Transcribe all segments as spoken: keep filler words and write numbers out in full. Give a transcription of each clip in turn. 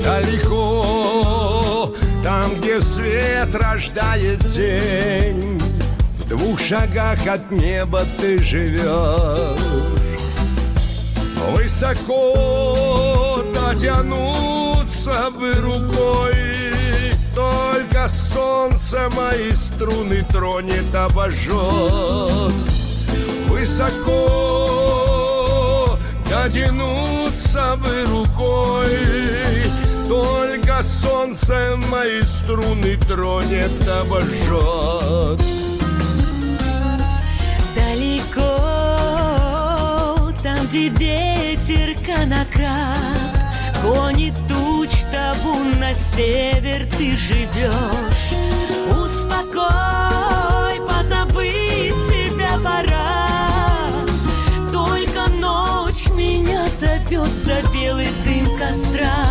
Далеко, там, где свет рождает день, в двух шагах от неба ты живешь. Высоко дотянуться бы рукой, только солнце мои струны тронет, обожжет. Высоко дотянуться бы рукой, только солнце мои струны тронет, обожжет. Далеко, там, где ветер конокрад гонит туч табун, на север ты живешь. Успокой, позабыть тебя пора, только ночь меня зовет до белый дым костра.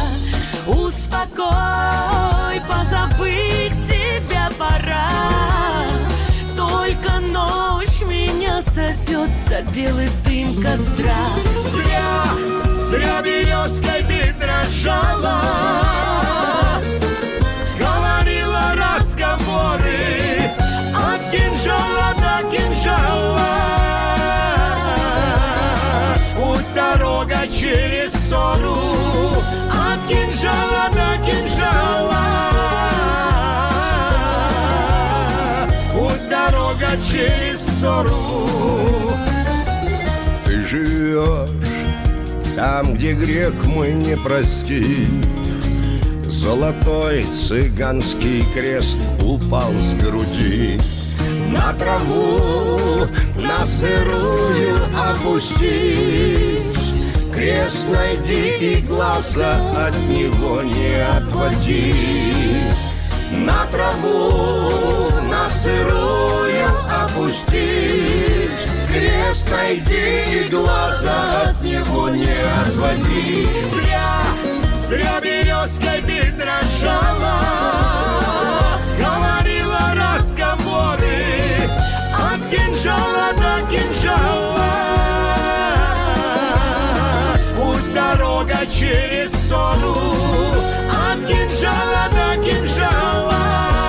Успокой, позабыть тебя пора, только ночь меня зовет до белый дым костра. Зря, зря березкой ты дрожала, говорила разговоры от кинжала до кинжала. Путь дорога через ссору, от кинжала до кинжала. Путь дорога через ссору. Ты живешь там, где грех мой не простит. Золотой цыганский крест упал с груди. На траву, на сырую опустись. Крест найди и глаза от него не отводи. На траву, на сырую опустись. Крест найди и глаза от него не отводи. Зря, зря березкой ты дрожала, говорила разговоры от кинжала до кинжала. Путь дорога через ссору, от кинжала до кинжала.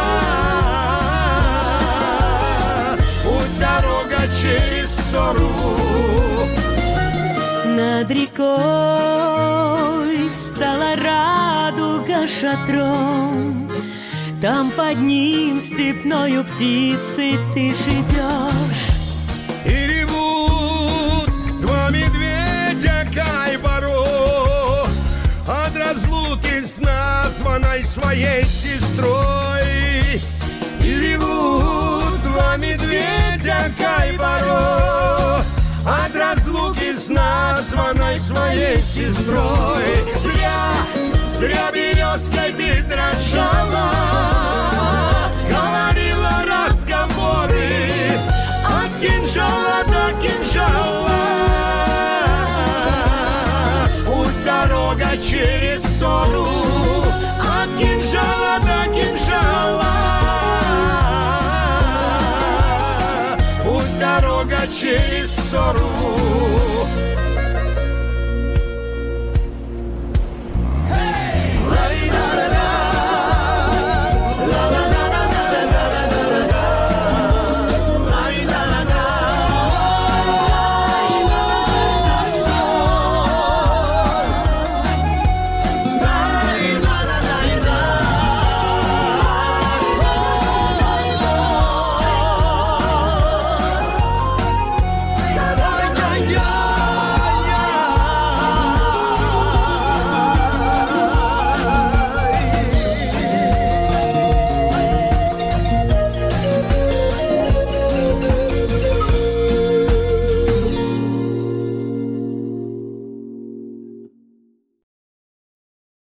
Путь дорога через ссору. Над рекой встала радуга шатром, там под ним степною птицей ты живешь. И ревут два медведя Кайбаро от разлуки с названной своей сестрой. И ревут два медведя Кайбаро от разлуки с названной своей сестрой. Зря,